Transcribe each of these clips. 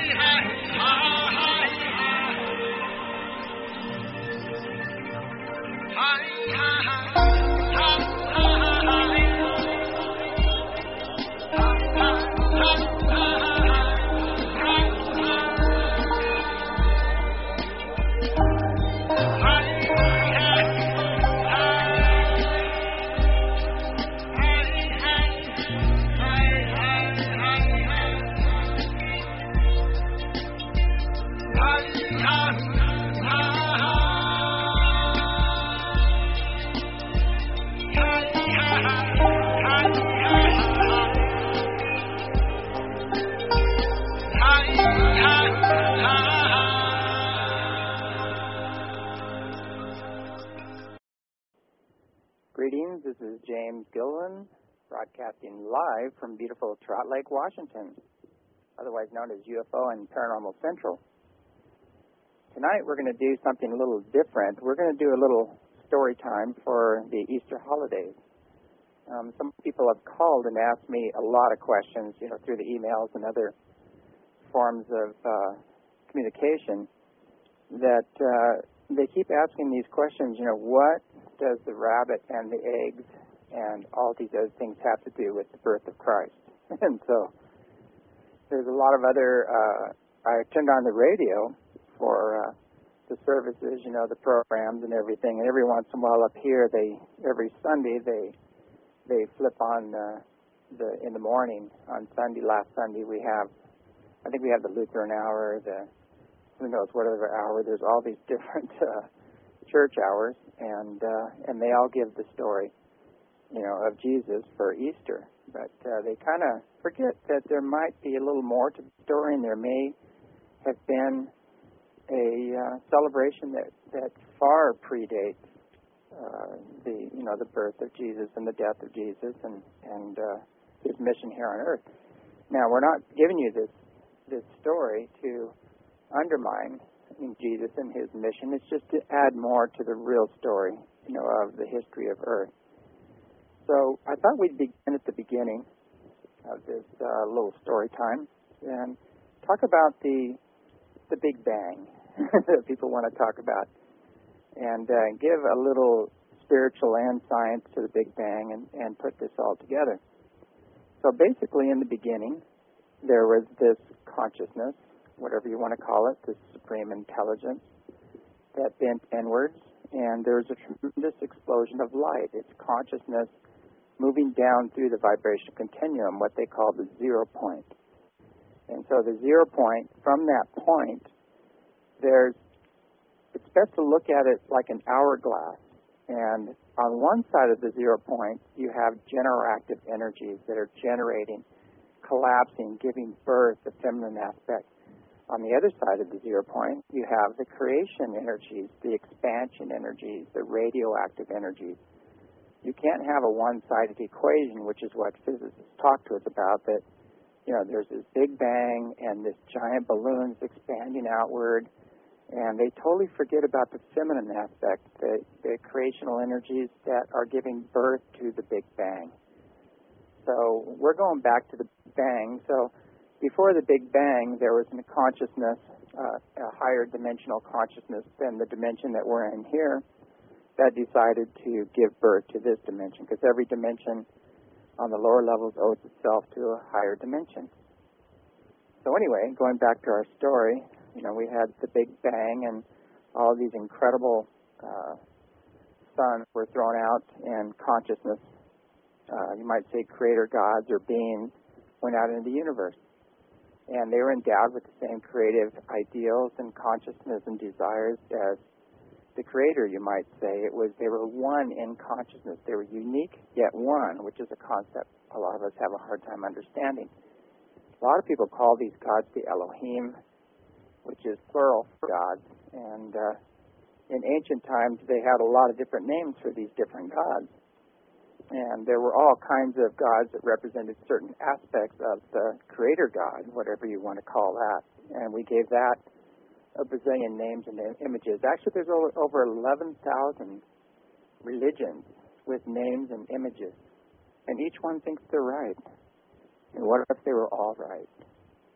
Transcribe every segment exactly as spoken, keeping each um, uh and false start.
Greetings, this is James Gillen, broadcasting live from beautiful Trout Lake, Washington, otherwise known as U F O and Paranormal Central. Tonight we're going to do something a little different. We're going to do a little story time for the Easter holidays. Um, some people have called and asked me a lot of questions, you know, through the emails and other forms of uh, communication that uh, they keep asking these questions, you know, what does the rabbit and the eggs and all these other things have to do with the birth of Christ? And so there's a lot of other, uh, I turned on the radio for uh, the services, you know, the programs and everything, and every once in a while up here, they, every Sunday, they they flip on uh, the, in the morning, on Sunday, last Sunday, we have, I think we have the Lutheran hour, the, who knows, whatever hour, there's all these different uh, church hours, and uh, and they all give the story, you know, of Jesus for Easter. But uh, they kind of forget that there might be a little more to the story, and there may have been a uh, celebration that, that far predates uh, the you know the birth of Jesus and the death of Jesus and and uh, his mission here on earth. Now, we're not giving you this this story to undermine in Jesus and his mission. It's just to add more to the real story, you know, of the history of Earth. So I thought we'd begin at the beginning of this uh, little story time and talk about the the Big Bang that people want to talk about, and uh, give a little spiritual and science to the Big Bang and, and put this all together. So basically, in the beginning, there was this consciousness, whatever you want to call it, this supreme intelligence that bent inwards, and there's a tremendous explosion of light. It's consciousness moving down through the vibration continuum, what they call the zero point. And so the zero point, from that point, there's, it's best to look at it like an hourglass. And on one side of the zero point, you have generative energies that are generating, collapsing, giving birth, the feminine aspect. On the other side of the zero point, you have the creation energies, the expansion energies, the radioactive energies. You can't have a one-sided equation, which is what physicists talk to us about, that, you know, there's this Big Bang and this giant balloon's expanding outward, and they totally forget about the feminine aspect, the, the creational energies that are giving birth to the Big Bang. So we're going back to the Big Bang. So before the Big Bang, there was a consciousness, uh, a higher dimensional consciousness than the dimension that we're in here, that decided to give birth to this dimension, because every dimension on the lower levels owes itself to a higher dimension. So anyway, going back to our story, you know, we had the Big Bang, and all these incredible uh, suns were thrown out, and consciousness, uh, you might say creator gods or beings, went out into the universe. And they were endowed with the same creative ideals and consciousness and desires as the creator, you might say. It was, they were one in consciousness. They were unique, yet one, which is a concept a lot of us have a hard time understanding. A lot of people call these gods the Elohim, which is plural for gods. And uh, in ancient times, they had a lot of different names for these different gods. And there were all kinds of gods that represented certain aspects of the creator God, whatever you want to call that. And we gave that a bazillion names and images. Actually, there's over, over eleven thousand religions with names and images. And each one thinks they're right. And what if they were all right?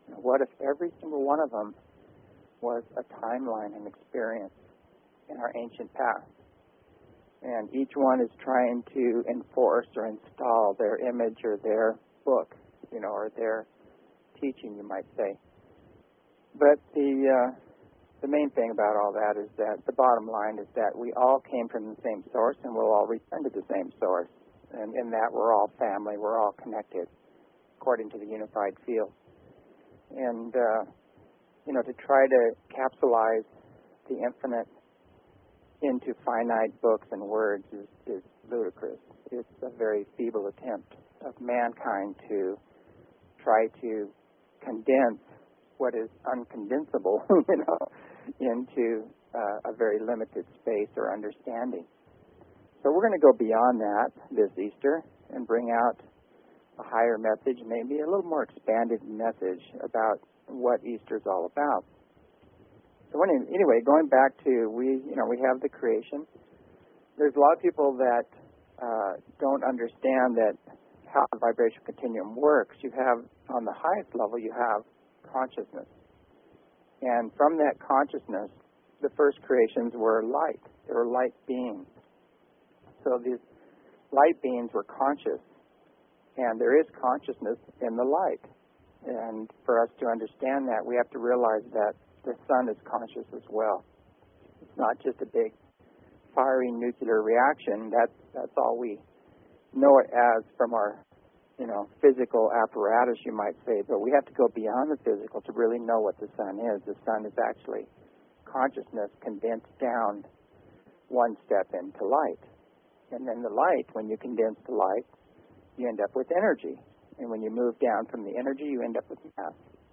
What if every single one of them was a timeline and experience in our ancient past? And each one is trying to enforce or install their image or their book, you know, or their teaching, you might say. But the uh, the main thing about all that is that the bottom line is that we all came from the same source and we'll all return to the same source. And in that we're all family, we're all connected according to the unified field. And, uh, you know, to try to capsulize the infinite into finite books and words is, is ludicrous. It's a very feeble attempt of mankind to try to condense what is uncondensable, you know, into uh, a very limited space or understanding. So we're going to go beyond that this Easter and bring out a higher message, maybe a little more expanded message about what Easter is all about. So anyway, going back to, we, you know, we have the creation. There's a lot of people that uh, don't understand that how the vibrational continuum works. You have, on the highest level, you have consciousness. And from that consciousness, the first creations were light. They were light beings. So these light beings were conscious. And there is consciousness in the light. And for us to understand that, we have to realize that the sun is conscious as well. It's not just a big fiery nuclear reaction. That's, that's all we know it as from our, you know, physical apparatus, you might say. But we have to go beyond the physical to really know what the sun is. The sun is actually consciousness condensed down one step into light. And then the light, when you condense the light, you end up with energy. And when you move down from the energy, you end up with mass.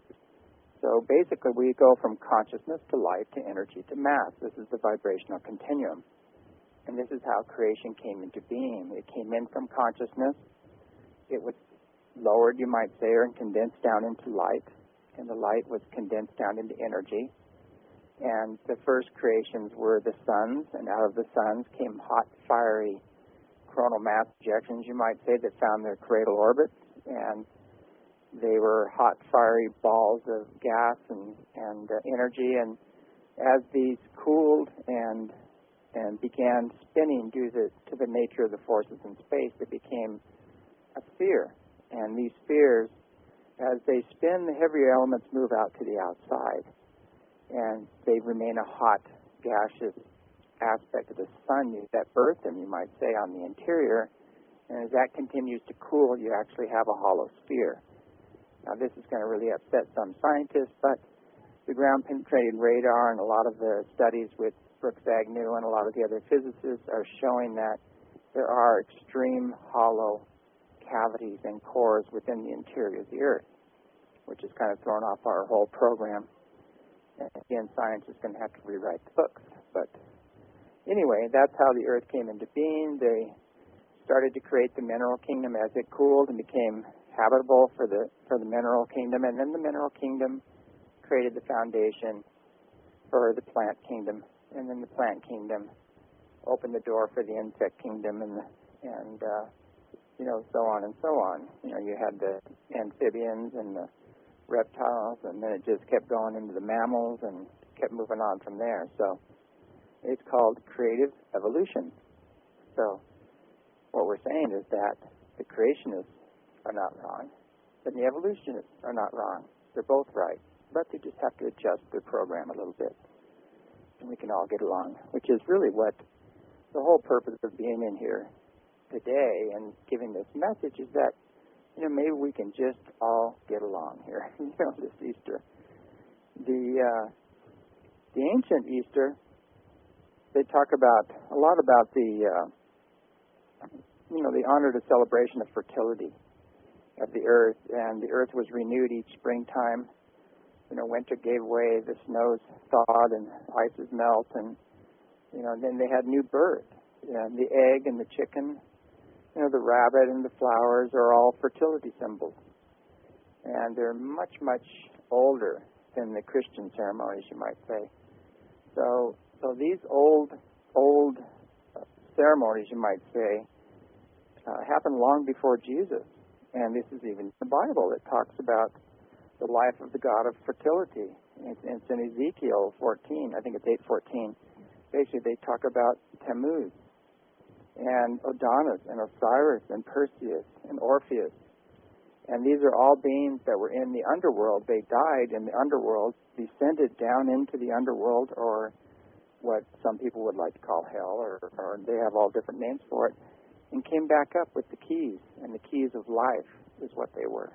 So basically, we go from consciousness to light to energy to mass. This is the vibrational continuum. And this is how creation came into being. It came in from consciousness. It was lowered, you might say, or condensed down into light. And the light was condensed down into energy. And the first creations were the suns, and out of the suns came hot, fiery coronal mass ejections, you might say, that found their cradle orbits. And they were hot, fiery balls of gas and, and uh, energy. And as these cooled and and began spinning due to, to the nature of the forces in space, it became a sphere. And these spheres, as they spin, the heavier elements move out to the outside. And they remain a hot, gaseous aspect of the sun that birthed them, you might say, on the interior. And as that continues to cool, you actually have a hollow sphere. Now, this is going to really upset some scientists, but the ground-penetrating radar and a lot of the studies with Brooks Agnew and a lot of the other physicists are showing that there are extreme hollow cavities and cores within the interior of the Earth, which has kind of thrown off our whole program. And again, science is going to have to rewrite the books. But anyway, that's how the Earth came into being. They started to create the mineral kingdom as it cooled and became habitable for the for the mineral kingdom, and then the mineral kingdom created the foundation for the plant kingdom, and then the plant kingdom opened the door for the insect kingdom, and the, and uh, you know, so on and so on. You know, you had the amphibians and the reptiles, and then it just kept going into the mammals and kept moving on from there. So it's called creative evolution. So what we're saying is that the creationists are not wrong, and the evolutionists are not wrong. They're both right, but they just have to adjust their program a little bit, and we can all get along, which is really what the whole purpose of being in here today and giving this message is, that, you know, maybe we can just all get along here, you know, this Easter. The uh, the ancient Easter, they talk about a lot about the uh, you know, the honor to celebration of fertility of the earth, and the earth was renewed each springtime. You know, winter gave way, the snows thawed, and ices melt, and, you know, then they had new birth. And the egg and the chicken, you know, the rabbit and the flowers are all fertility symbols. And they're much, much older than the Christian ceremonies, you might say. So, so these old, old ceremonies, you might say, uh, happened long before Jesus. And this is even the Bible that talks about the life of the god of fertility. It's, it's in Ezekiel fourteen, I think it's eight fourteen. Basically, they talk about Tammuz and Adonis and Osiris and Perseus and Orpheus. And these are all beings that were in the underworld. They died in the underworld, descended down into the underworld, or what some people would like to call hell, or, or they have all different names for it, and came back up with the keys, and the keys of life is what they were.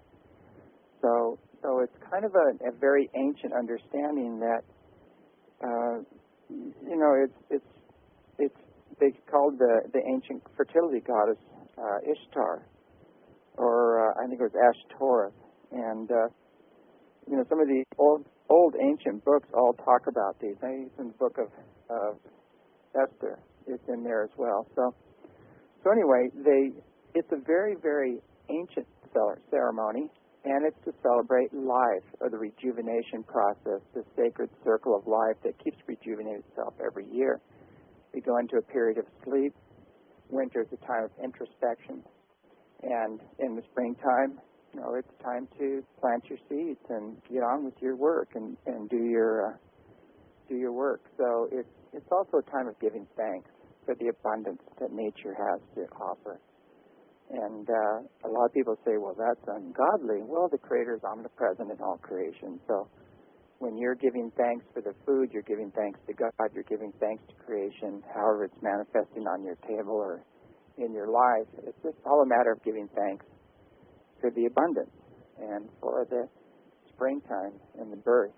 So so it's kind of a, a very ancient understanding that, uh, you know, it's, it's, it's they called the, the ancient fertility goddess uh, Ishtar, or uh, I think it was Ashtoreth. And, uh, you know, some of the old old ancient books all talk about these. I think it's in the book of uh, Esther. It's in there as well. So, so anyway, they it's a very, very ancient ceremony, and it's to celebrate life, or the rejuvenation process, the sacred circle of life that keeps rejuvenating itself every year. We go into a period of sleep. Winter is a time of introspection. And in the springtime, you know, it's time to plant your seeds and get on with your work and, and do your uh, do your work. So it's it's also a time of giving thanks for the abundance that nature has to offer. And uh, a lot of people say, well, that's ungodly. Well, the Creator is omnipresent in all creation. So when you're giving thanks for the food, you're giving thanks to God, you're giving thanks to creation, however it's manifesting on your table or in your life. It's just all a matter of giving thanks for the abundance and for the springtime and the birth.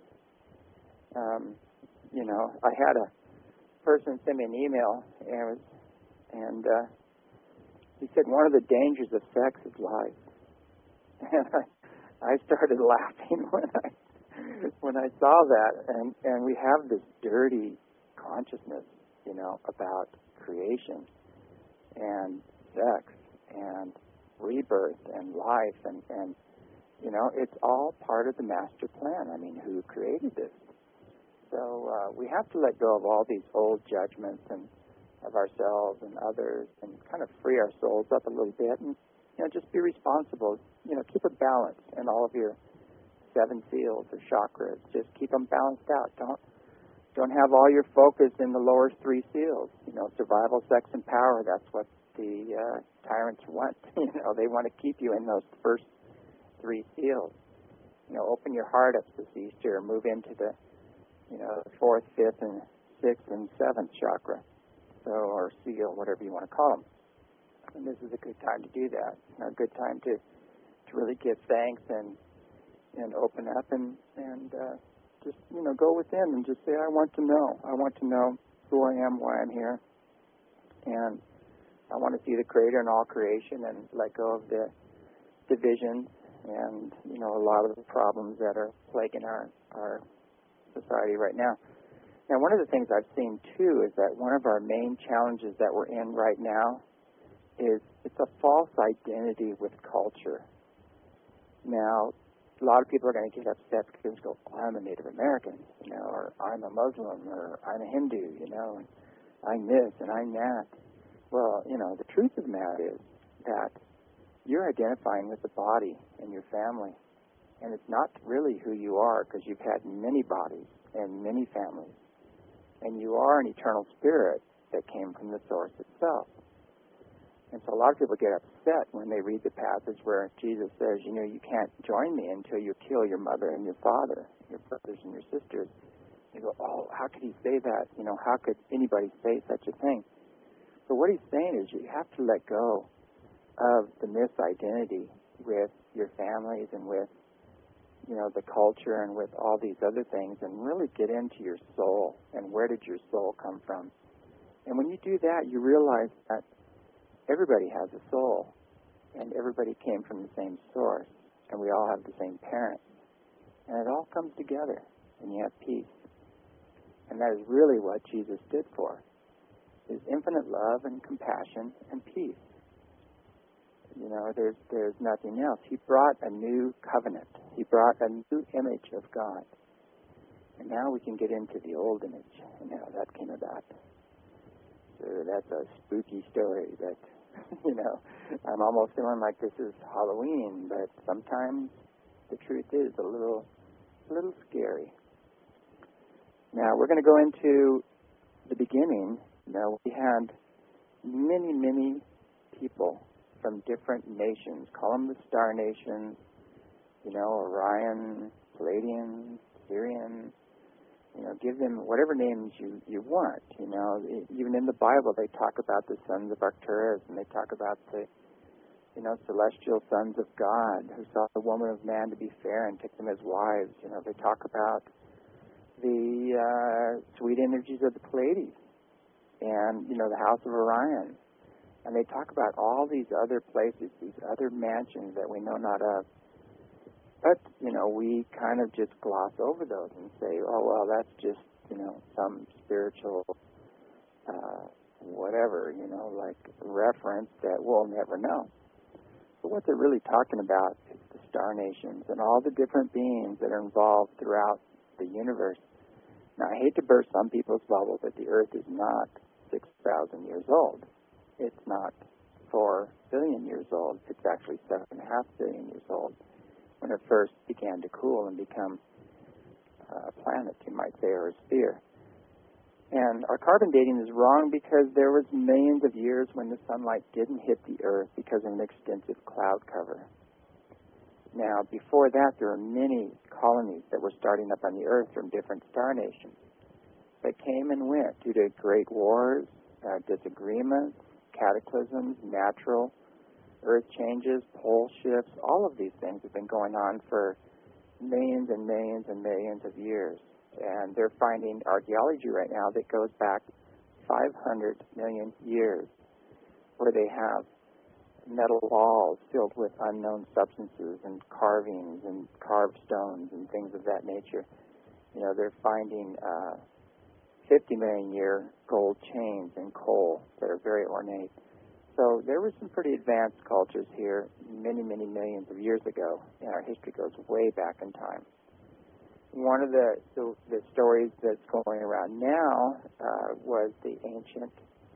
Um, you know, I had a person send me an email, and, it was, and uh, he said one of the dangers of sex is life. And I, I started laughing when I when I saw that, and, and we have this dirty consciousness, you know, about creation and sex and rebirth and life, and, and you know, it's all part of the master plan. I mean, who created this? So uh, we have to let go of all these old judgments and of ourselves and others, and kind of free our souls up a little bit, and you know, just be responsible. You know, keep a balance in all of your seven seals or chakras. Just keep them balanced out. Don't don't have all your focus in the lower three seals. You know, survival, sex, and power. That's what the uh, tyrants want. You know, they want to keep you in those first three seals. You know, open your heart up this Easter. Move into the, you know, fourth, fifth, and sixth and seventh chakra, so or seal, whatever you want to call them. And this is a good time to do that. You know, a good time to to really give thanks and and open up and and uh, just you know go within and just say, I want to know. I want to know who I am, why I'm here, and I want to see the Creator in all creation and let go of the divisions and you know a lot of the problems that are plaguing our our society right now. Now, one of the things I've seen too is that one of our main challenges that we're in right now is it's a false identity with culture. Now, a lot of people are going to get upset because they go, oh, I'm a Native American, you know, or I'm a Muslim, or I'm a Hindu, you know, and I'm this and I'm that. Well, you know, the truth of the matter is that you're identifying with the body and your family, and it's not really who you are because you've had many bodies and many families, and you are an eternal spirit that came from the source itself. And so a lot of people get upset when they read the passage where Jesus says, you know, you can't join me until you kill your mother and your father, your brothers and your sisters. You go, oh, how could he say that? You know, how could anybody say such a thing? But what he's saying is you have to let go of the misidentity with your families and with, you know, the culture and with all these other things, and really get into your soul and where did your soul come from. And when you do that, you realize that everybody has a soul, and everybody came from the same source, and we all have the same parents. And it all comes together, and you have peace. And that is really what Jesus did for us, is infinite love and compassion and peace. You know, there's there's nothing else. He brought a new covenant. He brought a new image of God. And now we can get into the old image, and how that came about. So that's a spooky story that, you know, I'm almost feeling like this is Halloween, but sometimes the truth is a little, a little scary. Now, we're going to go into the beginning. Now, we had many, many people from different nations. Call them the Star Nations, you know, Orion, Palladian, Sirian, you know, give them whatever names you, you want, you know. Even in the Bible, they talk about the sons of Arcturus, and they talk about the, you know, celestial sons of God who saw the woman of man to be fair and took them as wives. You know, they talk about the uh, sweet energies of the Pleiades and, you know, the house of Orion. And they talk about all these other places, these other mansions that we know not of. But, you know, we kind of just gloss over those and say, oh, well, that's just, you know, some spiritual uh, whatever, you know, like reference that we'll never know. But what they're really talking about is the star nations and all the different beings that are involved throughout the universe. Now, I hate to burst some people's bubble, but the Earth is not six thousand years old. It's not four billion years old. It's actually seven and a half billion years old when it first began to cool and become a planet, you might say, or a sphere. And our carbon dating is wrong because there was millions of years when the sunlight didn't hit the Earth because of an extensive cloud cover. Now, before that, there were many colonies that were starting up on the Earth from different star nations that came and went due to great wars, uh, disagreements, cataclysms, natural Earth changes, pole shifts. All of these things have been going on for millions and millions and millions of years. And they're finding archaeology right now that goes back five hundred million years, where they have metal walls filled with unknown substances and carvings and carved stones and things of that nature. You know, they're finding uh, fifty million year gold chains and coal that are very ornate. So there were some pretty advanced cultures here many, many millions of years ago, and our history goes way back in time. One of the, the, the stories that's going around now uh, was the ancient,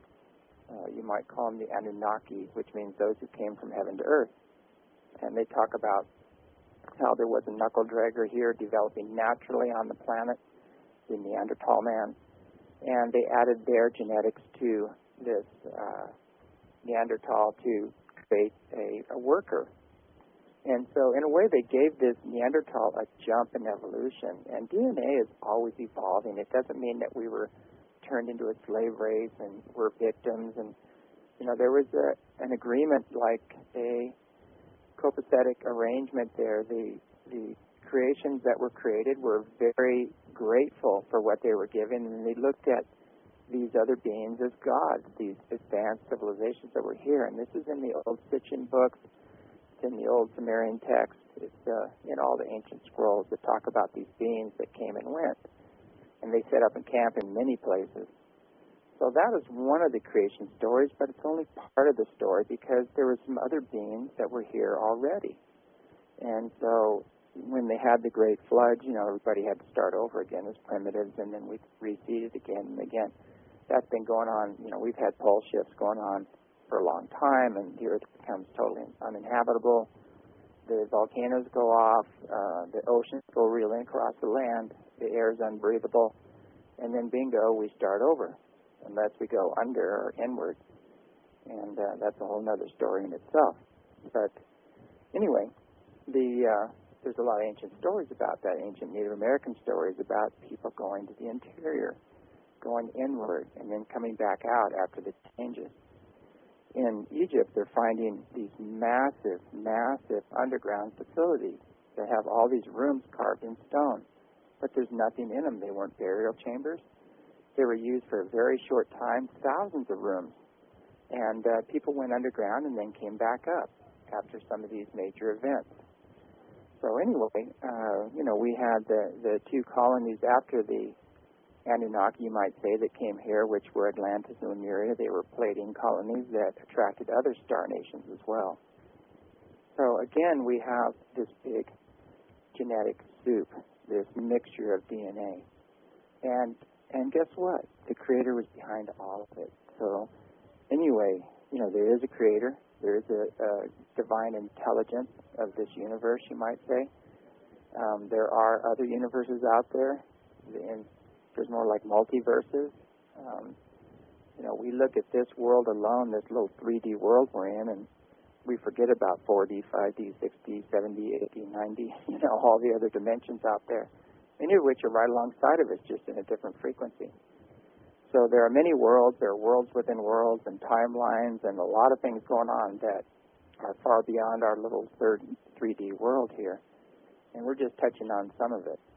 uh, you might call them the Anunnaki, which means those who came from heaven to earth. And they talk about how there was a knuckle dragger here developing naturally on the planet, the Neanderthal man, and they added their genetics to this uh, Neanderthal to create a, a worker. And so, in a way, they gave this Neanderthal a jump in evolution. And D N A is always evolving. It doesn't mean that we were turned into a slave race and we're victims. And, you know, there was a, an agreement, like a copacetic arrangement there. The, the creations that were created were very grateful for what they were given, and they looked at these other beings as gods, these advanced civilizations that were here. And this is in the old Sitchin books. It's in the old Sumerian text. It's uh, in all the ancient scrolls that talk about these beings that came and went. And they set up a camp in many places. So that is one of the creation stories, but it's only part of the story because there were some other beings that were here already. And so when they had the Great Flood, you know, everybody had to start over again as primitives, and then we reseeded again and again. That's been going on. You know, we've had pole shifts going on for a long time, and the Earth becomes totally uninhabitable. The volcanoes go off, uh, the oceans go reeling across the land, the air is unbreathable, and then bingo, we start over, unless we go under or inward. And uh, that's a whole other story in itself. But anyway, the uh, there's a lot of ancient stories about that, ancient Native American stories about people going to the interior, going inward, and then coming back out after the changes. In Egypt, they're finding these massive, massive underground facilities that have all these rooms carved in stone, but there's nothing in them. They weren't burial chambers. They were used for a very short time, thousands of rooms. And uh, people went underground and then came back up after some of these major events. So anyway, uh, you know, we had the, the two colonies after the Anunnaki, you might say, that came here, which were Atlantis and Lemuria. They were Palladian colonies that attracted other star nations as well. So again, we have this big genetic soup, this mixture of D N A. And and guess what? The Creator was behind all of it. So anyway, you know, there is a Creator. There is a, a divine intelligence of this universe, you might say. Um, there are other universes out there. And there's more like multiverses. Um, you know, we look at this world alone, this little three D world we're in, and we forget about four D, five D, six D, seven D, eight D, nine D, you know, all the other dimensions out there, many of which are right alongside of us, just in a different frequency. So there are many worlds, there are worlds within worlds and timelines and a lot of things going on that are far beyond our little third three D world here. And we're just touching on some of it.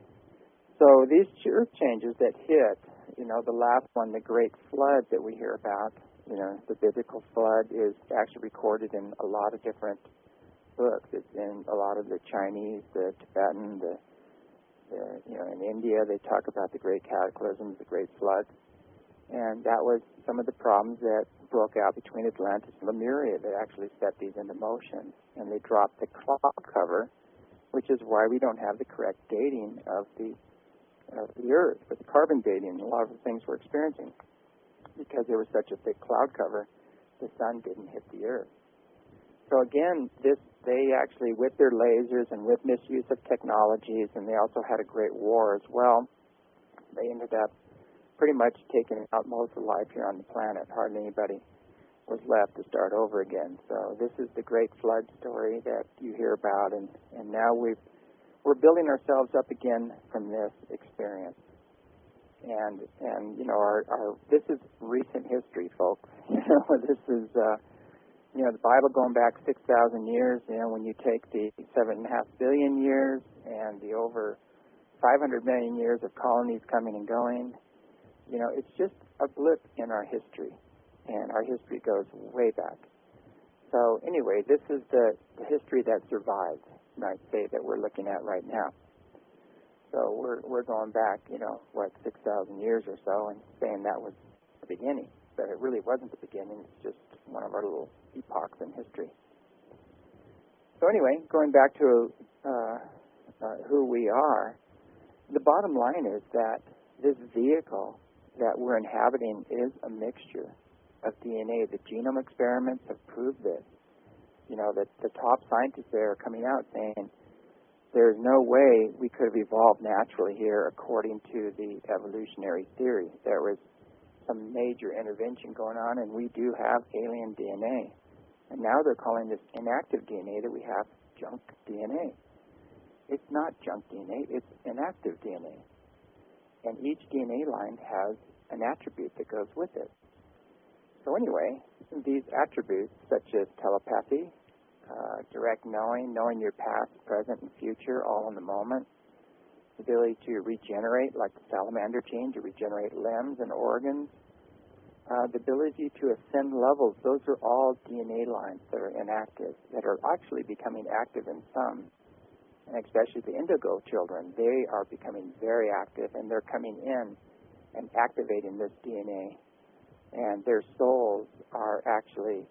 So these earth changes that hit, you know, the last one, the Great Flood that we hear about, you know, the biblical flood is actually recorded in a lot of different books. It's in a lot of the Chinese, the Tibetan, the, the you know, in India they talk about the great cataclysms, the great floods. And that was some of the problems that broke out between Atlantis and Lemuria that actually set these into motion. And they dropped the cloud cover, which is why we don't have the correct dating of the of the Earth, with the carbon dating, a lot of the things we're experiencing. Because there was such a thick cloud cover, the sun didn't hit the Earth. So again, this they actually, with their lasers and with misuse of technologies, and they also had a great war as well, they ended up pretty much taking out most of life here on the planet. Hardly anybody was left to start over again. So this is the great flood story that you hear about, and, and now we've, we're building ourselves up again from this experience. And, and you know, our, our this is recent history, folks. You know, this is, uh, you know, the Bible going back six thousand years. You know, when you take the seven and a half billion years and the over five hundred million years of colonies coming and going, you know, it's just a blip in our history. And our history goes way back. So anyway, this is the, the history that survived, you might say, that we're looking at right now. So we're we're going back, you know, what, six thousand years or so, and saying that was the beginning. But it really wasn't the beginning. It's just one of our little epochs in history. So anyway, going back to uh, uh, who we are, the bottom line is that this vehicle that we're inhabiting is a mixture of D N A. The genome experiments have proved this. You know, that the top scientists there are coming out saying there's no way we could have evolved naturally here according to the evolutionary theory. There was some major intervention going on, and we do have alien D N A. And now they're calling this inactive D N A that we have junk D N A. It's not junk D N A, it's inactive D N A. And each D N A line has an attribute that goes with it. So anyway, these attributes, such as telepathy, uh, direct knowing, knowing your past, present, and future all in the moment, the ability to regenerate, like the salamander gene, to regenerate limbs and organs, uh, the ability to ascend levels, those are all D N A lines that are inactive, that are actually becoming active in some. And especially the indigo children, they are becoming very active, and they're coming in and activating this D N A. And their souls are actually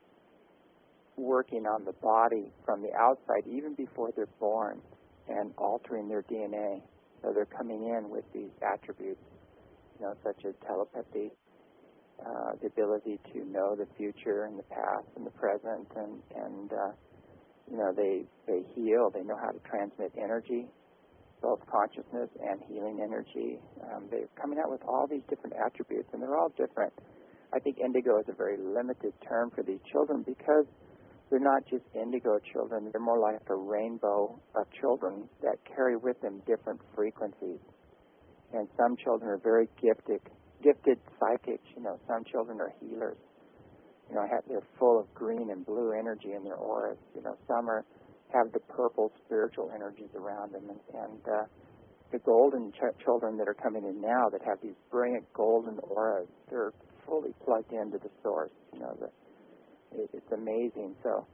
working on the body from the outside, even before they're born, and altering their D N A. So they're coming in with these attributes, you know, such as telepathy, uh, the ability to know the future and the past and the present, and, and uh, you know, they, they heal. They know how to transmit energy, both consciousness and healing energy. Um, they're coming out with all these different attributes, and they're all different. I think indigo is a very limited term for these children because they're not just indigo children. They're more like a rainbow of children that carry with them different frequencies. And some children are very gifted, gifted psychics. You know, some children are healers. You know, have, they're full of green and blue energy in their auras. You know, some are have the purple spiritual energies around them, and, and uh, the golden ch- children that are coming in now that have these brilliant golden auras, they're fully plugged into the source. You know, the, it, it's amazing. So,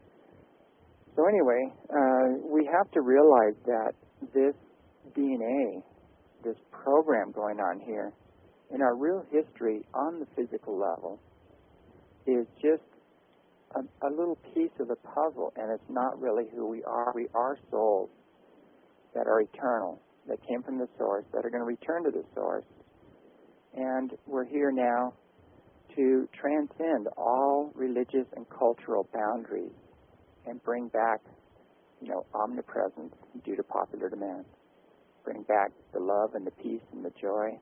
so anyway, uh, we have to realize that this D N A, this program going on here, in our real history on the physical level, is just a, a little piece of the puzzle, and it's not really who we are. We are souls that are eternal, that came from the source, that are going to return to the source. And we're here now to transcend all religious and cultural boundaries and bring back you know, omnipresence due to popular demand. Bring back the love and the peace and the joy.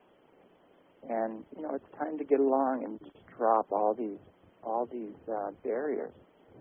And, you know, it's time to get along and just drop all these, all these uh, barriers.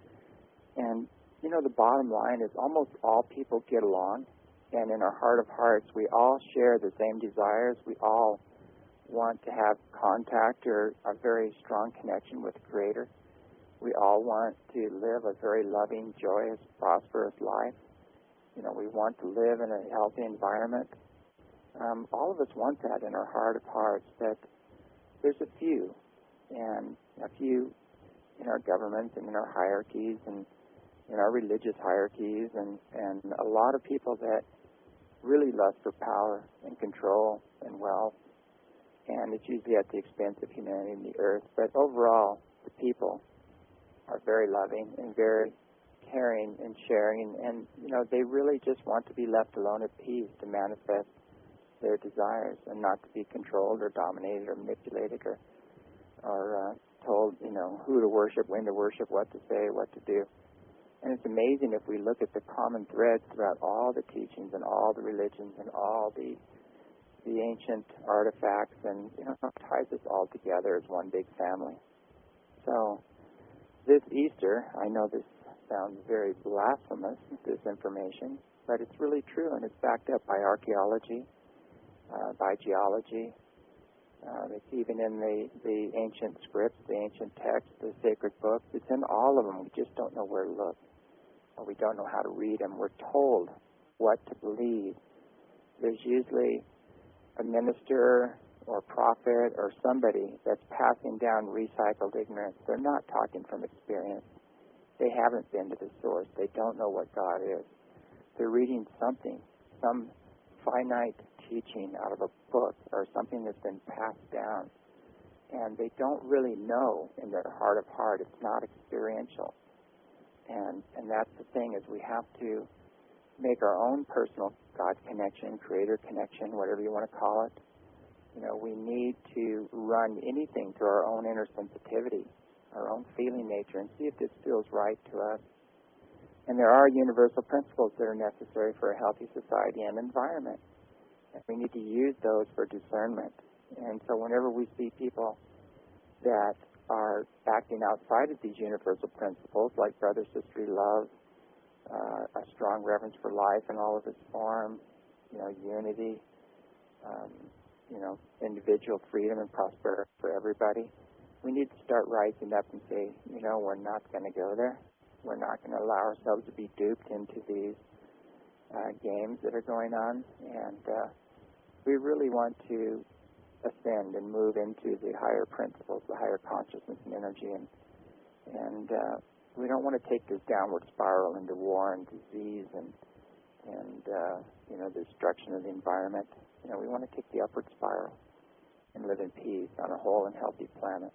And, you know, the bottom line is almost all people get along. And in our heart of hearts, we all share the same desires. We all want to have contact or a very strong connection with the Creator. We all want to live a very loving, joyous, prosperous life. You know, we want to live in a healthy environment. Um, all of us want that in our heart of hearts, but there's a few, and a few in our governments and in our hierarchies and in our religious hierarchies, and, and a lot of people that really lust for power and control and wealth, and it's usually at the expense of humanity and the earth. But overall, the people are very loving and very caring and sharing, and, you know, they really just want to be left alone at peace to manifest their desires and not to be controlled or dominated or manipulated or, or uh, told, you know, who to worship, when to worship, what to say, what to do. And it's amazing if we look at the common threads throughout all the teachings and all the religions and all the the ancient artifacts, and, you know, it ties us all together as one big family. So this Easter, I know this sounds very blasphemous, this information, but it's really true, and it's backed up by archaeology, uh, by geology. Uh, it's even in the, the ancient scripts, the ancient texts, the sacred books. It's in all of them. We just don't know where to look, or we don't know how to read them. We're told what to believe. There's usually a minister or prophet or somebody that's passing down recycled ignorance. They're not talking from experience. They haven't been to the source. They don't know what God is. They're reading something, some finite teaching out of a book or something that's been passed down. And they don't really know in their heart of heart. It's not experiential. And and that's the thing, is we have to make our own personal God connection, Creator connection, whatever you want to call it. You know, we need to run anything through our own inner sensitivity, our own feeling nature, and see if this feels right to us. And there are universal principles that are necessary for a healthy society and environment. And we need to use those for discernment. And so whenever we see people that are acting outside of these universal principles, like brother-sisterly love, uh, a strong reverence for life in all of its forms, you know, unity, um, you know, individual freedom and prosperity for everybody, we need to start rising up and say, you know, we're not going to go there. We're not going to allow ourselves to be duped into these uh, games that are going on. And uh, we really want to ascend and move into the higher principles, the higher consciousness and energy. And, and uh, we don't want to take this downward spiral into war and disease and, and uh, you know, the destruction of the environment. You know, we want to take the upward spiral and live in peace on a whole and healthy planet.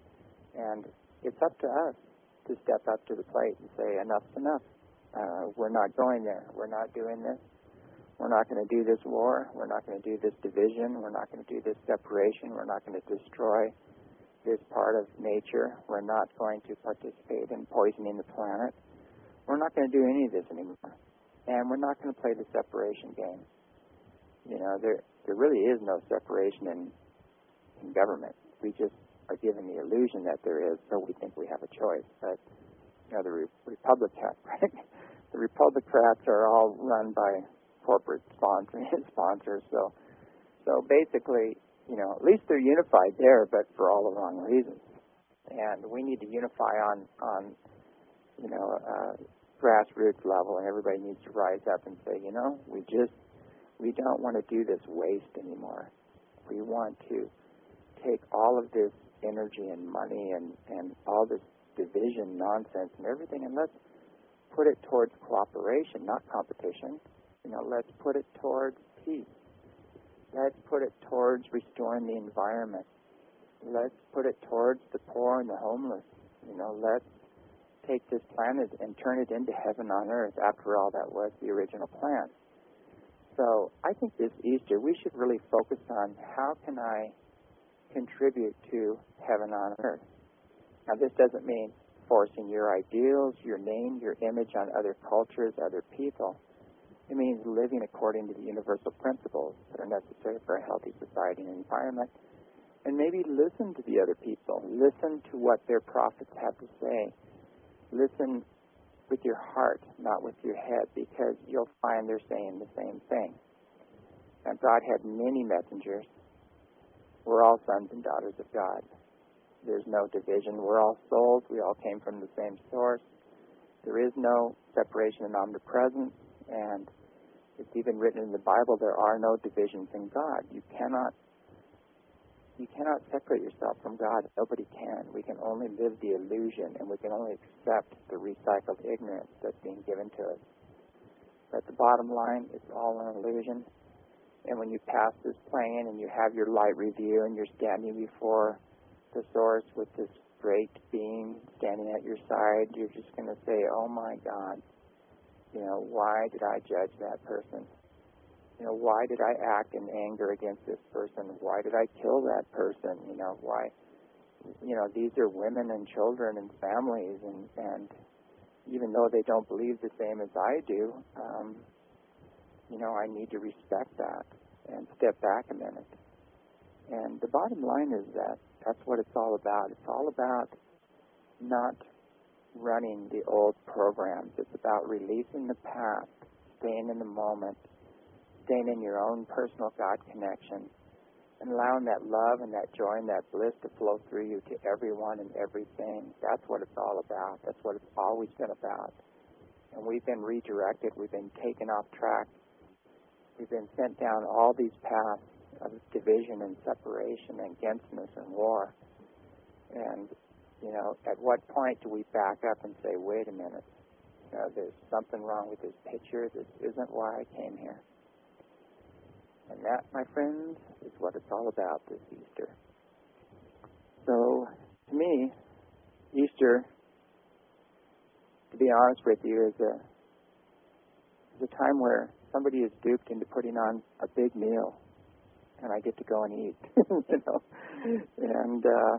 And it's up to us to step up to the plate and say, enough's enough. Uh, we're not going there. We're not doing this. We're not going to do this war. We're not going to do this division. We're not going to do this separation. We're not going to destroy this part of nature. We're not going to participate in poisoning the planet. We're not going to do any of this anymore. And we're not going to play the separation game. You know, there there really is no separation in, in government. We just are given the illusion that there is, so we think we have a choice. But, you know, the Re- Republicans, right? The Republicrats are all run by corporate sponsors, sponsors. So, so basically, you know, at least they're unified there, but for all the wrong reasons. And we need to unify on, on you know, uh, grassroots level, and everybody needs to rise up and say, you know, we just, we don't want to do this waste anymore. We want to take all of this energy and money and, and all this division nonsense and everything, and let's put it towards cooperation, not competition. You know, let's put it towards peace. Let's put it towards restoring the environment. Let's put it towards the poor and the homeless. You know, let's take this planet and turn it into heaven on earth. After all, that was the original plan. So I think this Easter we should really focus on how can I contribute to heaven on earth. Now, this doesn't mean forcing your ideals, your name, your image on other cultures, other people. It means living according to the universal principles that are necessary for a healthy society and environment. And maybe listen to the other people. Listen to what their prophets have to say. Listen with your heart, not with your head, because you'll find they're saying the same thing. And God had many messengers. We're all sons and daughters of God. There's no division. We're all souls. We all came from the same source. There is no separation in omnipresence, and it's even written in the Bible, there are no divisions in God. You cannot you cannot separate yourself from God. Nobody can. We can only live the illusion, and we can only accept the recycled ignorance that's being given to us. But the bottom line, it's all an illusion. And when you pass this plane and you have your light review and you're standing before the source with this great being standing at your side, you're just going to say, oh my God, you know, why did I judge that person? You know, why did I act in anger against this person? Why did I kill that person? You know, why, you know, these are women and children and families, and, and even though they don't believe the same as I do, um, you know, I need to respect that and step back a minute. And the bottom line is that that's what it's all about. It's all about not running the old programs. It's about releasing the past, staying in the moment, staying in your own personal God connection, and allowing that love and that joy and that bliss to flow through you to everyone and everything. That's what it's all about. That's what it's always been about. And we've been redirected. We've been taken off track. We've been sent down all these paths of division and separation and againstness and war. And, you know, at what point do we back up and say, wait a minute, you know, there's something wrong with this picture. This isn't why I came here. And that, my friends, is what it's all about this Easter. So, to me, Easter, to be honest with you, is a, is a time where somebody is duped into putting on a big meal, and I get to go and eat, you know. And uh,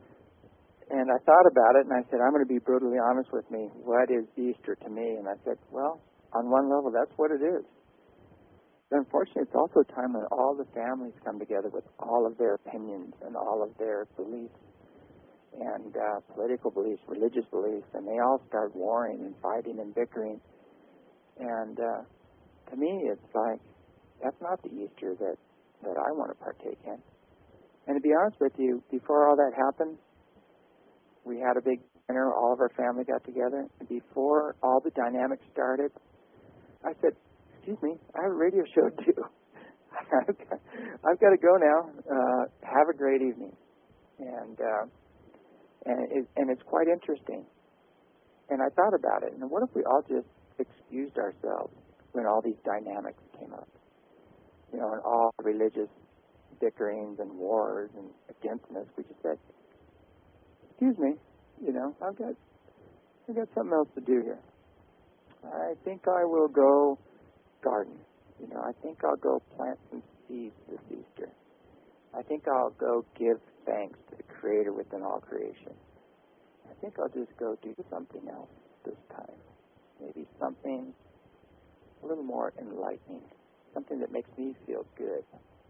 and I thought about it, and I said, I'm going to be brutally honest with me. What is Easter to me? And I said, well, on one level, that's what it is. But unfortunately, it's also a time when all the families come together with all of their opinions and all of their beliefs and uh, political beliefs, religious beliefs, and they all start warring and fighting and bickering. And uh, to me, it's like, that's not the Easter that, that I want to partake in. And to be honest with you, before all that happened, we had a big dinner, all of our family got together, and before all the dynamics started, I said, excuse me, I have a radio show too. I've, got, I've got to go now. Uh, have a great evening. And uh, and, it, and it's quite interesting. And I thought about it, and what if we all just excused ourselves when all these dynamics came up? You know, and all religious bickerings and wars and againstness, we just said, excuse me, you know, I've got, I've got something else to do here. I think I will go garden. You know, I think I'll go plant some seeds this Easter. I think I'll go give thanks to the Creator within all creation. I think I'll just go do something else this time. Maybe something a little more enlightening. Something that makes me feel good.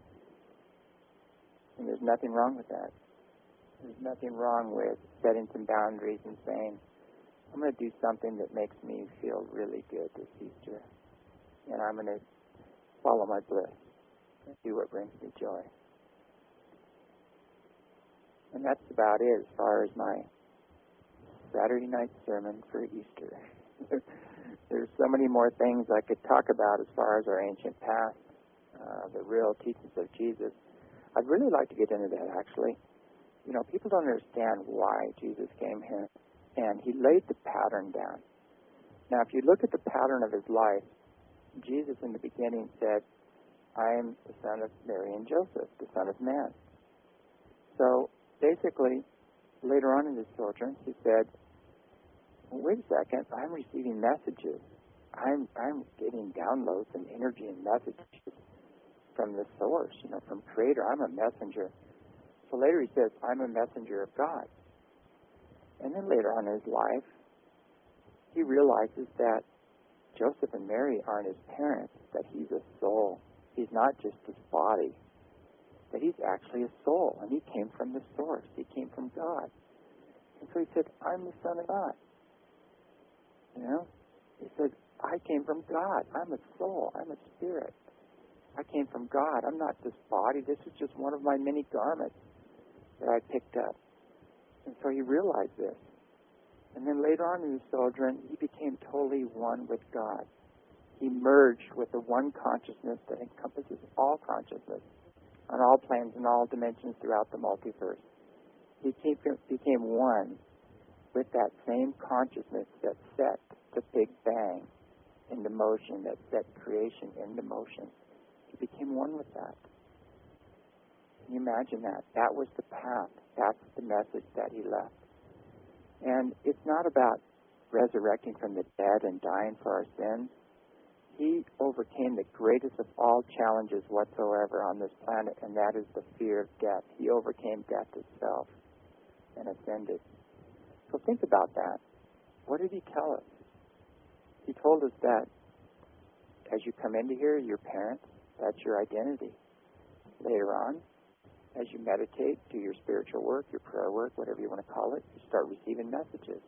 And there's nothing wrong with that. There's nothing wrong with setting some boundaries and saying, I'm going to do something that makes me feel really good this Easter. And I'm going to follow my bliss and do what brings me joy. And that's about it as far as my Saturday night sermon for Easter. There's so many more things I could talk about as far as our ancient past, uh, the real teachings of Jesus. I'd really like to get into that, actually. You know, people don't understand why Jesus came here, and he laid the pattern down. Now, if you look at the pattern of his life, Jesus in the beginning said, I am the son of Mary and Joseph, the son of man. So, basically, later on in his sojourn, he said, well, wait a second, I'm receiving messages. I'm I'm getting downloads and energy and messages from the source, you know, from Creator. I'm a messenger. So later he says, I'm a messenger of God. And then later on in his life, he realizes that Joseph and Mary aren't his parents, that he's a soul. He's not just his body, that he's actually a soul, and he came from the source. He came from God. And so he said, I'm the Son of God. You know? He said, I came from God. I'm a soul. I'm a spirit. I came from God. I'm not this body. This is just one of my many garments that I picked up. And so he realized this. And then later on in his sojourn, he became totally one with God. He merged with the one consciousness that encompasses all consciousness on all planes and all dimensions throughout the multiverse. He became, became one with that same consciousness that set the Big Bang into motion, that set creation into motion. He became one with that. Can you imagine that? That was the path. That's the message that he left. And it's not about resurrecting from the dead and dying for our sins. He overcame the greatest of all challenges whatsoever on this planet, and that is the fear of death. He overcame death itself and ascended. So think about that. What did he tell us? He told us that as you come into here, your parents, that's your identity. Later on, as you meditate, do your spiritual work, your prayer work, whatever you want to call it, you start receiving messages.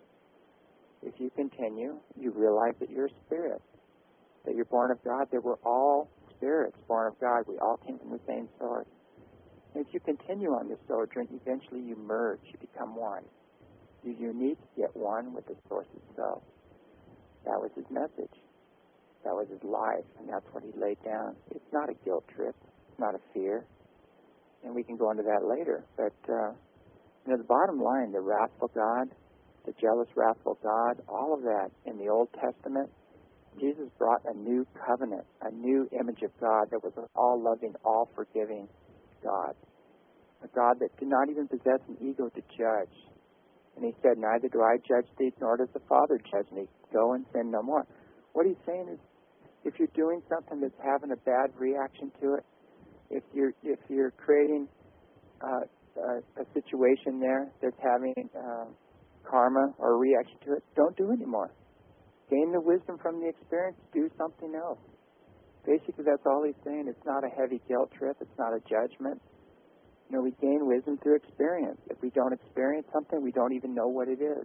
If you continue, you realize that you're a spirit, that you're born of God, that we're all spirits born of God. We all came from the same source. And if you continue on this sojourn, eventually you merge, you become one. You're unique, yet one with the source itself. That was his message. That was his life, and that's what he laid down. It's not a guilt trip. It's not a fear. And we can go into that later. But, uh, you know, the bottom line, the wrathful God, the jealous, wrathful God, all of that in the Old Testament, Jesus brought a new covenant, a new image of God that was an all-loving, all-forgiving God. A God that did not even possess an ego to judge. And he said, neither do I judge thee, nor does the Father judge me. Go and sin no more. What he's saying is, if you're doing something that's having a bad reaction to it, if you're if you're creating uh, a, a situation there that's having uh, karma or a reaction to it, don't do anymore. Gain the wisdom from the experience. Do something else. Basically, that's all he's saying. It's not a heavy guilt trip. It's not a judgment. You know, we gain wisdom through experience. If we don't experience something, we don't even know what it is.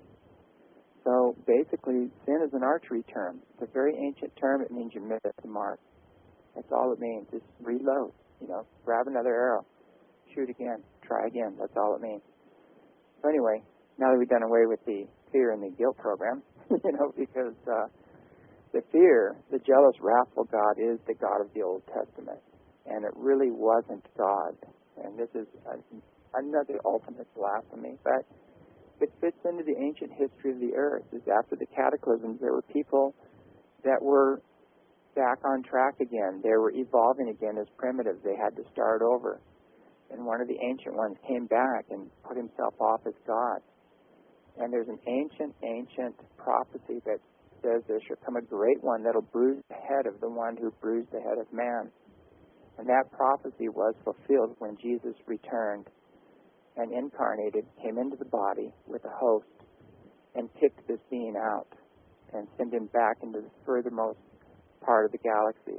So basically, sin is an archery term. It's a very ancient term. It means you missed the mark. That's all it means. Just reload. You know, grab another arrow, shoot again, try again. That's all it means. So anyway, now that we've done away with the fear and the guilt program, you know, because uh, the fear, the jealous, wrathful God is the God of the Old Testament, and it really wasn't God. And this is a, another ultimate blasphemy, but it fits into the ancient history of the earth. Is after the cataclysms, there were people that were back on track again. They were evolving again as primitives. They had to start over. And one of the ancient ones came back and put himself off as God. And there's an ancient, ancient prophecy that says there shall come a great one that'll bruise the head of the one who bruised the head of man. And that prophecy was fulfilled when Jesus returned and incarnated, came into the body with a host, and kicked this being out and sent him back into the furthermost part of the galaxy.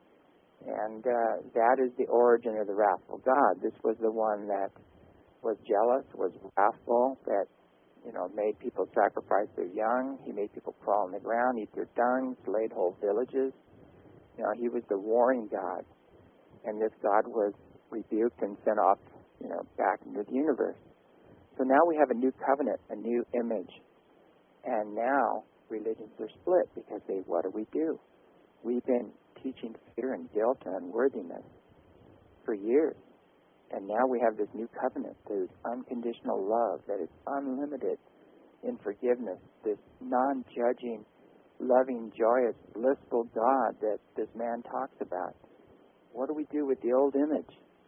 And uh, that is the origin of the wrathful God. This was the one that was jealous, was wrathful, that, you know, made people sacrifice their young. He made people crawl on the ground, eat their dung, slayed whole villages. You know, he was the warring God. And this God was rebuked and sent off, you know, back into the universe. So now we have a new covenant, a new image. And now religions are split because they, what do we do? We've been teaching fear and guilt and unworthiness for years. And now we have this new covenant, this unconditional love that is unlimited in forgiveness, this non-judging, loving, joyous, blissful God that this man talks about. What do we do with the old image?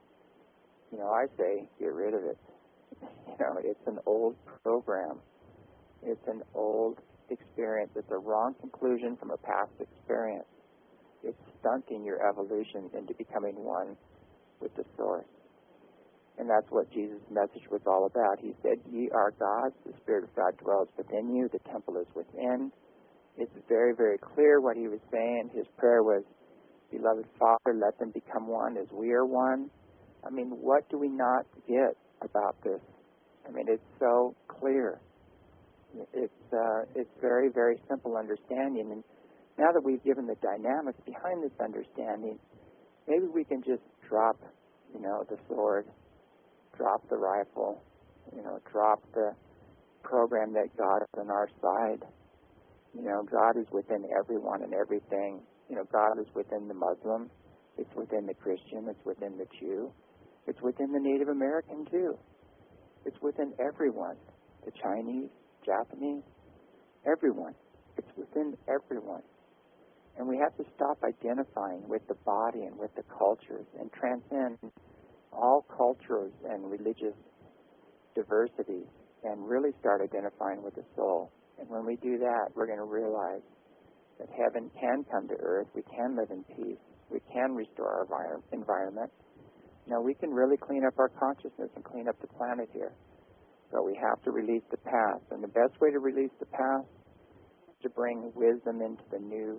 You know, I say, get rid of it. You know, it's an old program. It's an old experience. It's a wrong conclusion from a past experience. It's stunting your evolution into becoming one with the source. And And that's what Jesus' message was all about. He said, ye are gods, the Spirit of God dwells within you, the temple is within. It's very, very clear what he was saying. His prayer was, beloved Father, let them become one as we are one. I mean, what do we not get about this? I mean, it's so clear. It's uh, it's very, very simple understanding. And now that we've given the dynamics behind this understanding, maybe we can just drop, you know, the sword, drop the rifle, you know, drop the program that God is on our side. You know, God is within everyone and everything. You know, God is within the Muslim. It's within the Christian. It's within the Jew. It's within the Native American, too. It's within everyone. The Chinese, Japanese, everyone. It's within everyone. And we have to stop identifying with the body and with the cultures and transcend all cultures and religious diversity and really start identifying with the soul. And when we do that, we're going to realize that heaven can come to earth. We can live in peace. We can restore our envir- environment. Now, we can really clean up our consciousness and clean up the planet here. But we have to release the past. And the best way to release the past is to bring wisdom into the new,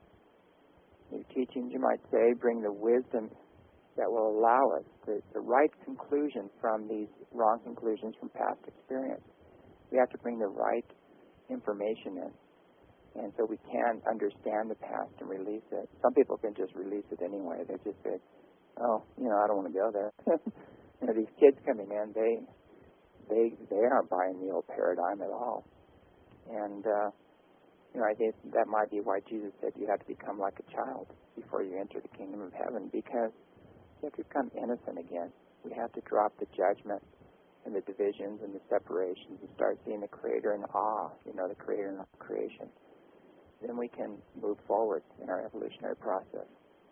new teachings, you might say, bring the wisdom that will allow us the, the right conclusion from these wrong conclusions from past experience. We have to bring the right information in. And so we can understand the past and release it. Some people can just release it anyway. They just say, oh, you know, I don't want to go there. You know, these kids coming in, they they they aren't buying the old paradigm at all. And, uh, you know, I think that might be why Jesus said you have to become like a child before you enter the kingdom of heaven, because you have to become innocent again. We have to drop the judgment and the divisions and the separations and start seeing the Creator in awe, you know, the Creator in all creation. Then we can move forward in our evolutionary process,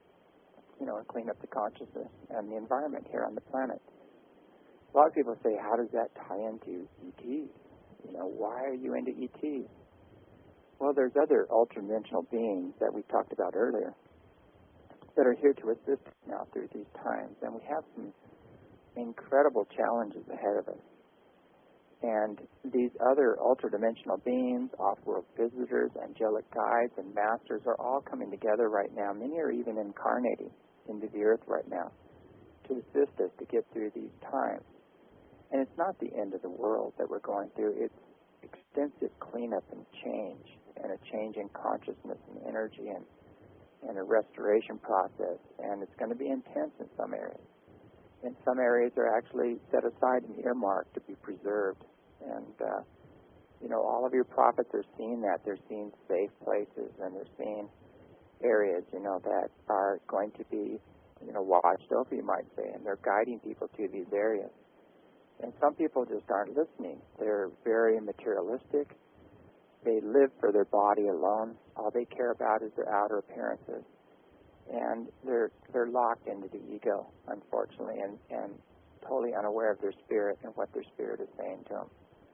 you know, and clean up the consciousness and the environment here on the planet. A lot of people say, how does that tie into E Ts? You know, why are you into E Ts? Well, there's other ultra-dimensional beings that we talked about earlier that are here to assist us now through these times, and we have some incredible challenges ahead of us. And these other ultra-dimensional beings, off-world visitors, angelic guides, and masters are all coming together right now. Many are even incarnating into the earth right now to assist us to get through these times. And it's not the end of the world that we're going through. It's extensive cleanup and change, and a change in consciousness and energy, and, and a restoration process. And it's going to be intense in some areas. And some areas are actually set aside and earmarked to be preserved. And, uh, you know, all of your prophets are seeing that. They're seeing safe places, and they're seeing areas, you know, that are going to be, you know, watched over, you might say, and they're guiding people to these areas. And some people just aren't listening. They're very materialistic. They live for their body alone. All they care about is their outer appearances. And they're they're locked into the ego, unfortunately, and, and totally unaware of their spirit and what their spirit is saying to them.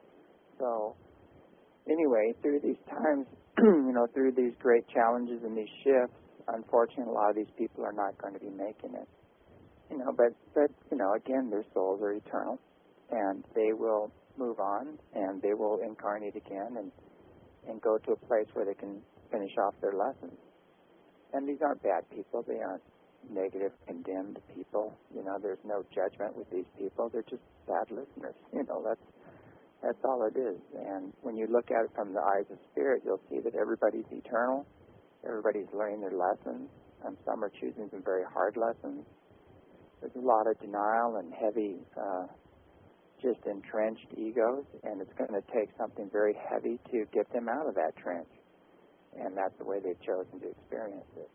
So, anyway, through these times, you know, through these great challenges and these shifts, unfortunately, a lot of these people are not going to be making it. You know, but, but you know, again, their souls are eternal, and they will move on, and they will incarnate again and, and go to a place where they can finish off their lessons. And these aren't bad people. They aren't negative, condemned people. You know, there's no judgment with these people. They're just bad listeners. You know, that's that's all it is. And when you look at it from the eyes of spirit, you'll see that everybody's eternal. Everybody's learning their lessons. And some are choosing some very hard lessons. There's a lot of denial and heavy, uh, just entrenched egos. And it's going to take something very heavy to get them out of that trench. And that's the way they've chosen to experience it.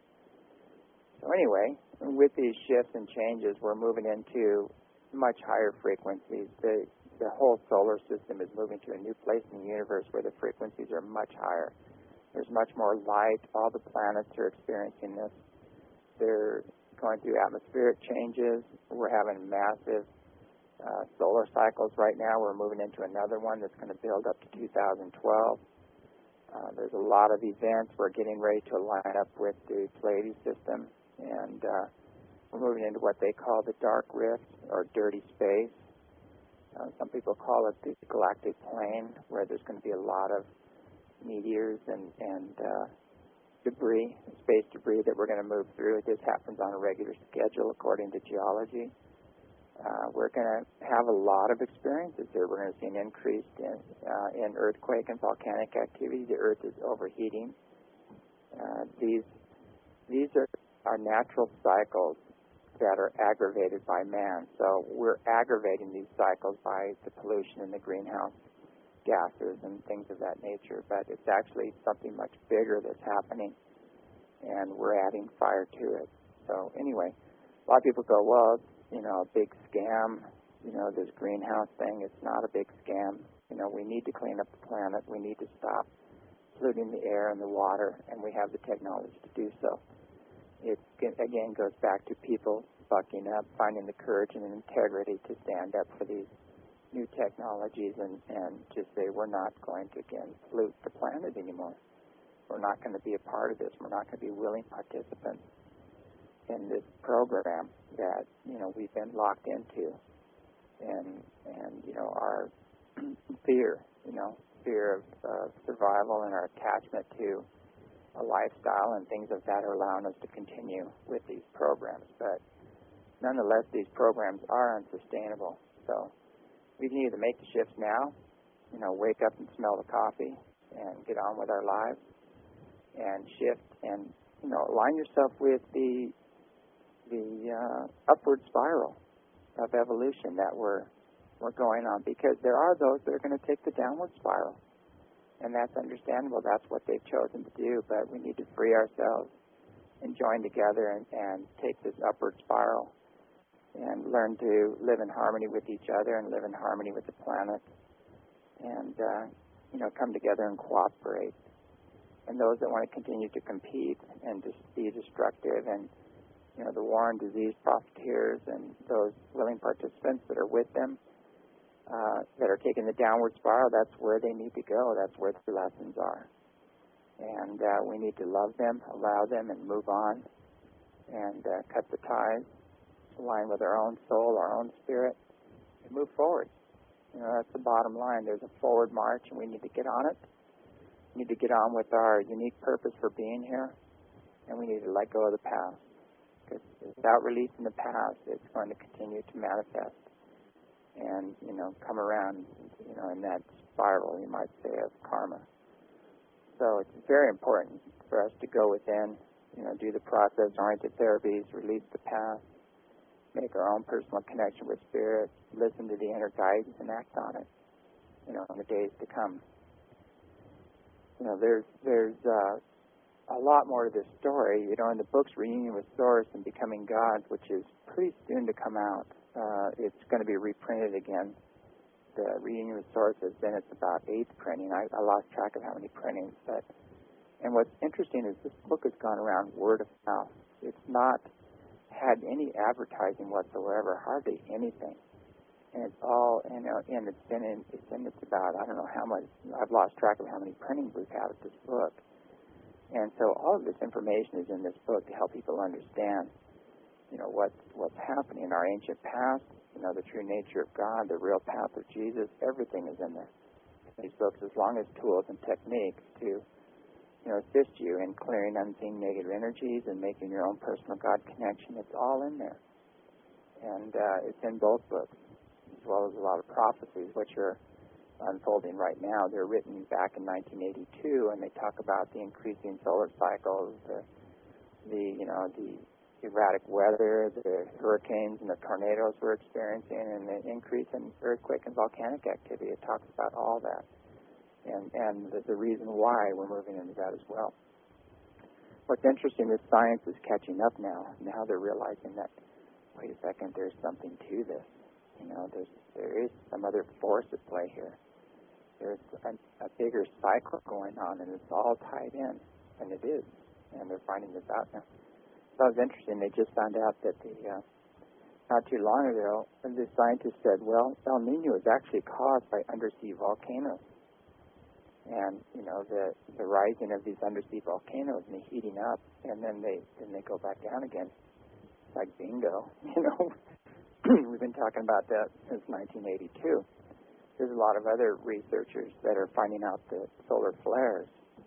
So anyway, with these shifts and changes, we're moving into much higher frequencies. The, the whole solar system is moving to a new place in the universe where the frequencies are much higher. There's much more light. All the planets are experiencing this. They're going through atmospheric changes. We're having massive uh, solar cycles right now. We're moving into another one that's going to build up to two thousand twelve. Uh, there's a lot of events. We're getting ready to line up with the Pleiades system, and uh, we're moving into what they call the dark rift or dirty space. Uh, some people call it the galactic plane, where there's going to be a lot of meteors and, and uh, debris, space debris that we're going to move through. This happens on a regular schedule according to geology. Uh, we're going to have a lot of experiences here. We're going to see an increase in, uh, in earthquake and volcanic activity. The Earth is overheating. Uh, these these are our natural cycles that are aggravated by man. So we're aggravating these cycles by the pollution and the greenhouse gases and things of that nature. But it's actually something much bigger that's happening, and we're adding fire to it. So anyway, a lot of people go, well, you know, a big scam, you know, this greenhouse thing. It's not a big scam. You know, we need to clean up the planet. We need to stop polluting the air and the water, and we have the technology to do so. It, again, goes back to people bucking up, finding the courage and integrity to stand up for these new technologies and, and just say, we're not going to, again, pollute the planet anymore. We're not going to be a part of this. We're not going to be willing participants in this program that, you know, we've been locked into. And, and you know, our fear, you know, fear of uh, survival and our attachment to a lifestyle and things of that are allowing us to continue with these programs. But nonetheless, these programs are unsustainable. So we can either make the shifts now, you know, wake up and smell the coffee and get on with our lives and shift and, you know, align yourself with the the uh, upward spiral of evolution that we're we're going on, because there are those that are going to take the downward spiral, and that's understandable. That's what they've chosen to do, but we need to free ourselves and join together and, and take this upward spiral and learn to live in harmony with each other and live in harmony with the planet and, uh, you know, come together and cooperate. And those that want to continue to compete and just be destructive and, you know, the war and disease profiteers and those willing participants that are with them, uh, that are taking the downward spiral, that's where they need to go. That's where the lessons are. And uh, we need to love them, allow them, and move on and uh, cut the ties, align with our own soul, our own spirit, and move forward. You know, that's the bottom line. There's a forward march, and we need to get on it. We need to get on with our unique purpose for being here, and we need to let go of the past. Because without releasing the past, it's going to continue to manifest and, you know, come around, you know, in that spiral, you might say, of karma. So it's very important for us to go within, you know, do the process-oriented therapies, release the past, make our own personal connection with spirit, listen to the inner guidance, and act on it, you know, in the days to come. You know, there's there's uh, a lot more to this story. You know, in the books Reunion with Source and Becoming God, which is pretty soon to come out, uh, it's going to be reprinted again. The Reunion with Source has been, it's about eighth printing. I, I lost track of how many printings. But, and what's interesting is this book has gone around word of mouth. It's not had any advertising whatsoever, hardly anything. And it's all, you know, and it's been in, it's in, it's about, I don't know how much, I've lost track of how many printings we've had of this book. And so all of this information is in this book to help people understand, you know, what, what's happening in our ancient past, you know, the true nature of God, the real path of Jesus. Everything is in there. These books, as long as tools and techniques to, you know, assist you in clearing unseen negative energies and making your own personal God connection. It's all in there. And uh, it's in both books, as well as a lot of prophecies, which are unfolding right now. They're written back in nineteen eighty-two, and they talk about the increasing solar cycles, the, the you know, the erratic weather, the hurricanes and the tornadoes we're experiencing, and the increase in earthquake and volcanic activity. It talks about all that, and and the, the reason why we're moving into that as well. What's interesting is science is catching up now. Now they're realizing that, wait a second, there's something to this. You know, there's there is some other force at play here. There's a, a bigger cycle going on, and it's all tied in, and it is, and they're finding this out now. So it was interesting. They just found out that the uh, not too long ago, the scientists said, well, El Nino is actually caused by undersea volcanoes, and you know the the rising of these undersea volcanoes and the heating up, and then they then they go back down again. like bingo. You know, we've been talking about that since nineteen eighty-two. There's a lot of other researchers that are finding out that solar flares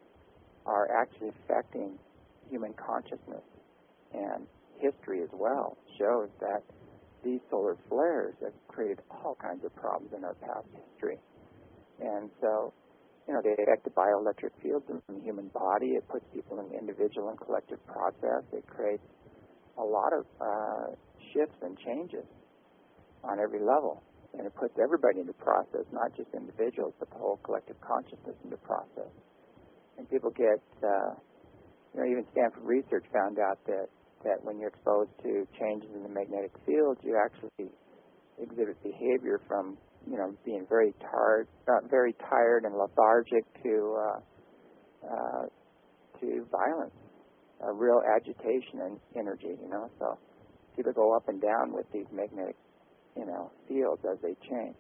are actually affecting human consciousness, and history as well shows that these solar flares have created all kinds of problems in our past history. And so, you know, they affect the bioelectric fields in the human body. It puts people in the individual and collective process. It creates a lot of uh, shifts and changes on every level. And it puts everybody into process, not just individuals, but the whole collective consciousness into process. And people get, uh, you know, even Stanford research found out that, that when you're exposed to changes in the magnetic field, you actually exhibit behavior from, you know, being very tired, uh, very tired and lethargic to uh, uh, to violence, a real agitation and energy, you know. So people go up and down with these magnetic, you know, fields as they change.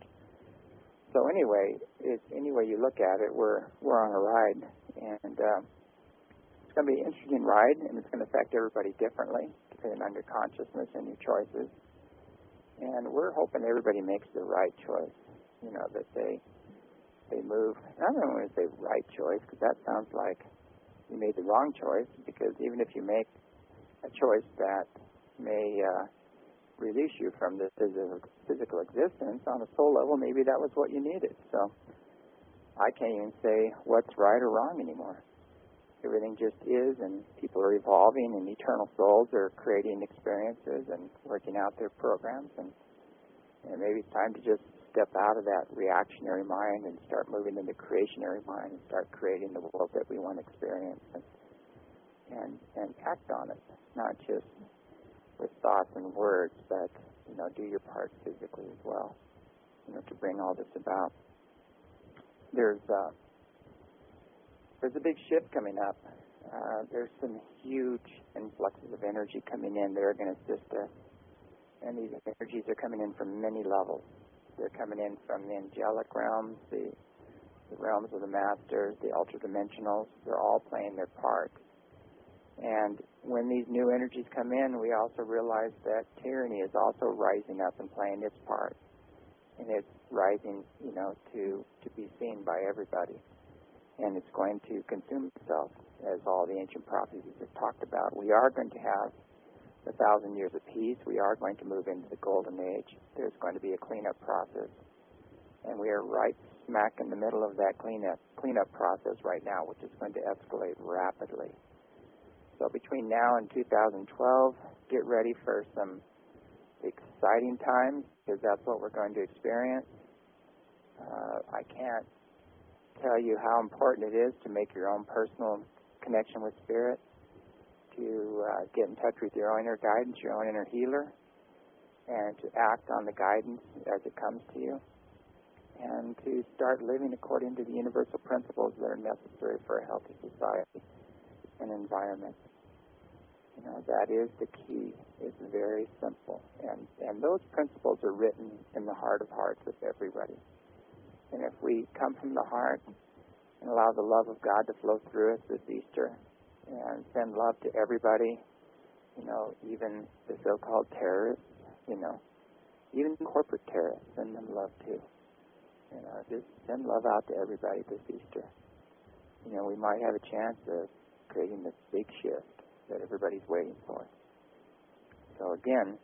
So anyway, it's, any way you look at it, we're we're on a ride, and uh, it's going to be an interesting ride, and it's going to affect everybody differently, depending on your consciousness and your choices. And we're hoping everybody makes the right choice, you know, that they they move. I don't want to say right choice, because that sounds like you made the wrong choice, because even if you make a choice that may uh, release you from this physical, physical existence, on a soul level, maybe that was what you needed. So I can't even say what's right or wrong anymore. Everything just is, and people are evolving, and eternal souls are creating experiences and working out their programs, and, and maybe it's time to just step out of that reactionary mind and start moving into creationary mind and start creating the world that we want to experience, and and, and act on it, not just with thoughts and words, but, you know, do your part physically as well, you know, to bring all this about. There's uh, there's a big shift coming up. Uh, there's some huge influxes of energy coming in that are going to assist us, and these energies are coming in from many levels. They're coming in from the angelic realms, the, the realms of the masters, the ultra-dimensionals. They're all playing their part. And when these new energies come in, we also realize that tyranny is also rising up and playing its part. And it's rising, you know, to, to be seen by everybody. And it's going to consume itself, as all the ancient prophecies have talked about. We are going to have a thousand years of peace. We are going to move into the golden age. There's going to be a cleanup process. And we are right smack in the middle of that cleanup, cleanup process right now, which is going to escalate rapidly. So between now and two thousand twelve, get ready for some exciting times, because that's what we're going to experience. Uh, I can't tell you how important it is to make your own personal connection with Spirit, to uh, get in touch with your own inner guidance, your own inner healer, and to act on the guidance as it comes to you, and to start living according to the universal principles that are necessary for a healthy society and environment. You know, that is the key. It's very simple. And, and those principles are written in the heart of hearts with everybody. And if we come from the heart and allow the love of God to flow through us this Easter and send love to everybody, you know, even the so-called terrorists, you know, even corporate terrorists, send them love too. You know, just send love out to everybody this Easter. You know, we might have a chance of creating this big shift that everybody's waiting for. So again,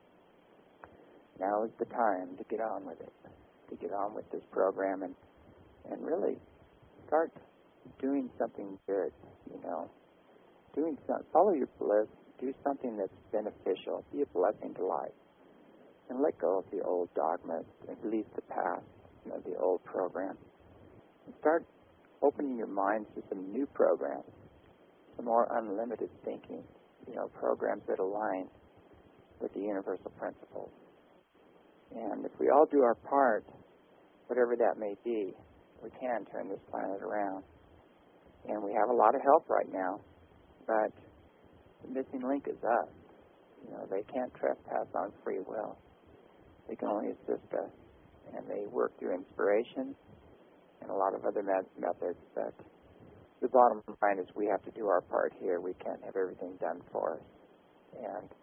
now is the time to get on with it, to get on with this program and and really start doing something good, you know, doing some, follow your bliss, do something that's beneficial, be a blessing to life, and let go of the old dogmas and release the past, you know, the old programs, and start opening your minds to some new programs, some more unlimited thinking, you know, programs that align with the universal principles. And if we all do our part, whatever that may be, we can turn this planet around. And we have a lot of help right now, but the missing link is us. You know, they can't trespass on free will. They can only assist us. And they work through inspiration and a lot of other met- methods, but the bottom line is we have to do our part here. We can't have everything done for us. And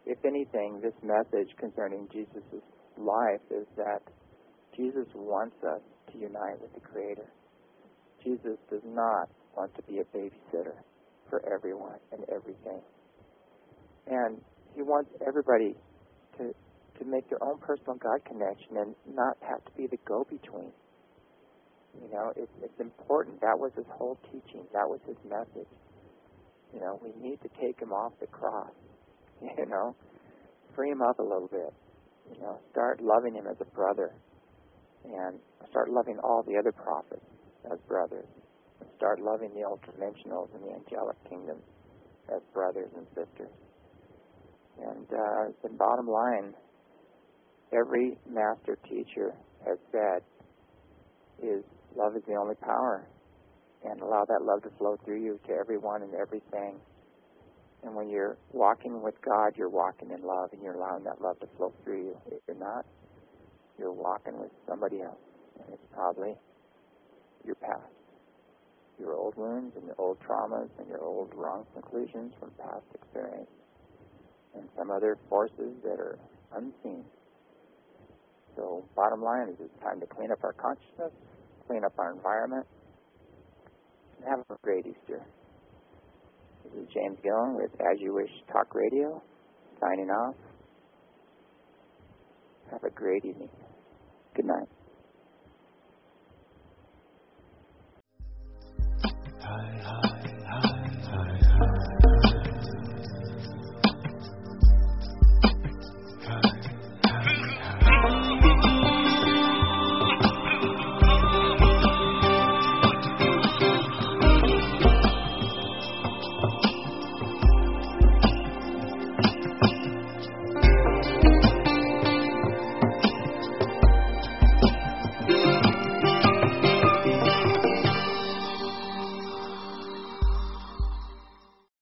if anything, this message concerning Jesus' life is that Jesus wants us to unite with the Creator. Jesus does not want to be a babysitter for everyone and everything. And He wants everybody to, to make their own personal God connection and not have to be the go-between. You know, it, it's important. That was His whole teaching. That was His message. You know, we need to take Him off the cross. You know, free Him up a little bit. You know, start loving Him as a brother. And start loving all the other prophets as brothers. And start loving the ultra-dimensionals and the angelic kingdom as brothers and sisters. And uh, the bottom line, every master teacher has said, is love is the only power. And allow that love to flow through you to everyone and everything. And when you're walking with God, you're walking in love, and you're allowing that love to flow through you. If you're not, you're walking with somebody else. And it's probably your past. Your old wounds and your old traumas and your old wrong conclusions from past experience. And some other forces that are unseen. So bottom line is it's time to clean up our consciousness, clean up our environment, and have a great Easter. This is James Gillen with As You Wish Talk Radio, signing off. Have a great evening. Good night.